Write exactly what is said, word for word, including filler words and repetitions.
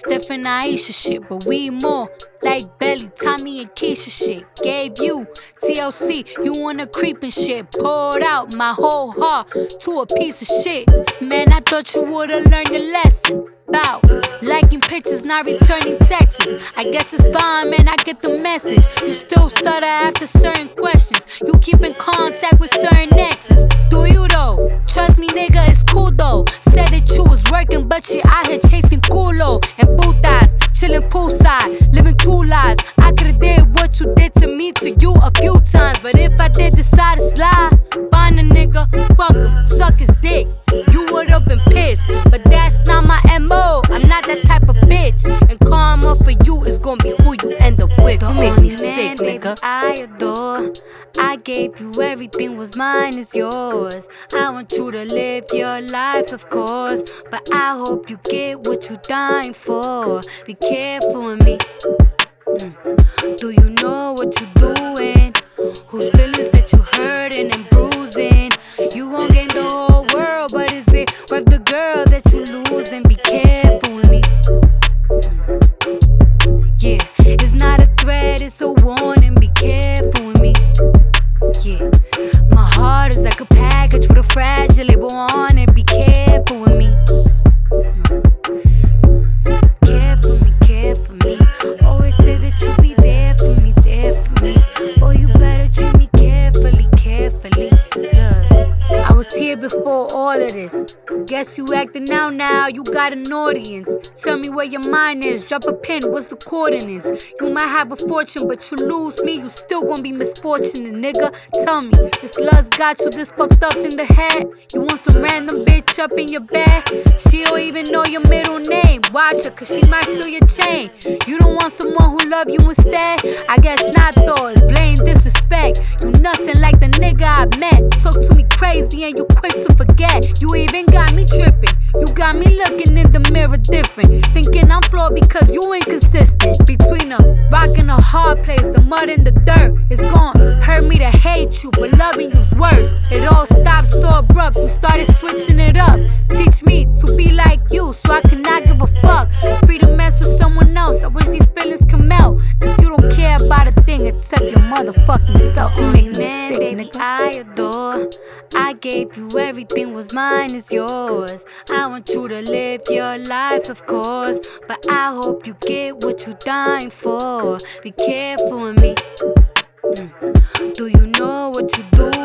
different Aisha shit, but we more like Belly, Tommy, and Keisha shit. Gave you T L C, you wanna creep and shit. Poured out my whole heart to a piece of shit. Man, I thought you would've learned a lesson about liking pictures, not returning texts. I guess it's fine, man, I get the message. You still stutter after certain questions. You keep in contact with certain exes. Do you though? Trust me, nigga, it's cool though. Said that you was working, but you out here chasing culo and putas, chilling poolside, living two lives. I could've did what you did to me to you a few times, but if I did decide to slide, find a nigga, fuck him, suck his dick. You would've been pissed, but that's not my M O. I'm not that type of bitch, and karma for you is gonna be who you end up with. Don't make me sick, nigga. I adore. I gave you everything, was mine is yours. I want you to live your life, of course, but I hope you get what you dying for. Be careful with me. Mm. Do you know what you're doing? Whose feelings that you hurting and bruising? You gon' gain the whole world, but is it worth the girl that you losing? Be careful with me. Mm. Yeah, it's not a threat, it's a warning. Be careful with me. Yeah, my heart is like a package with a fragile label on it. Be careful with me. Mm. Care for me, care for me. Always say that you be there for me, there for me. Oh, you better treat me carefully, carefully. Look, I was here before all of this. Guess you acting out now, you got an audience. Tell me where your mind is, drop a pin, what's the coordinates? You might have a fortune, but you lose me, you still gon' be misfortunate, nigga. Tell me, this love's got you this fucked up in the head? You want some random bitch up in your bed? She don't even know your middle name. Watch her, cause she might steal your chain. You don't want someone who love you instead? I guess not though, it's blame disrespect. You nothing like the nigga I met. Talk to me crazy and you quick to forget. You even got me tripping. You got me looking in the mirror different, thinking I'm flawed because you inconsistent. Between a rock and a hard place, the mud and the dirt, it's gon' hurt me to hate you, but loving you's worse. It all stopped so abrupt, you started switching it up. Teach me to be like you, so I cannot give a fuck. Free to mess with someone else, I wish these feelings can melt. Cause you don't care about a thing except your motherfucking self. You make me Man, sick, baby, nigga. I adore. I gave you everything, was mine is yours. I want you to live your life, of course, but I hope you get what you dying for. Be careful with me. Mm. Do you know what you're doing?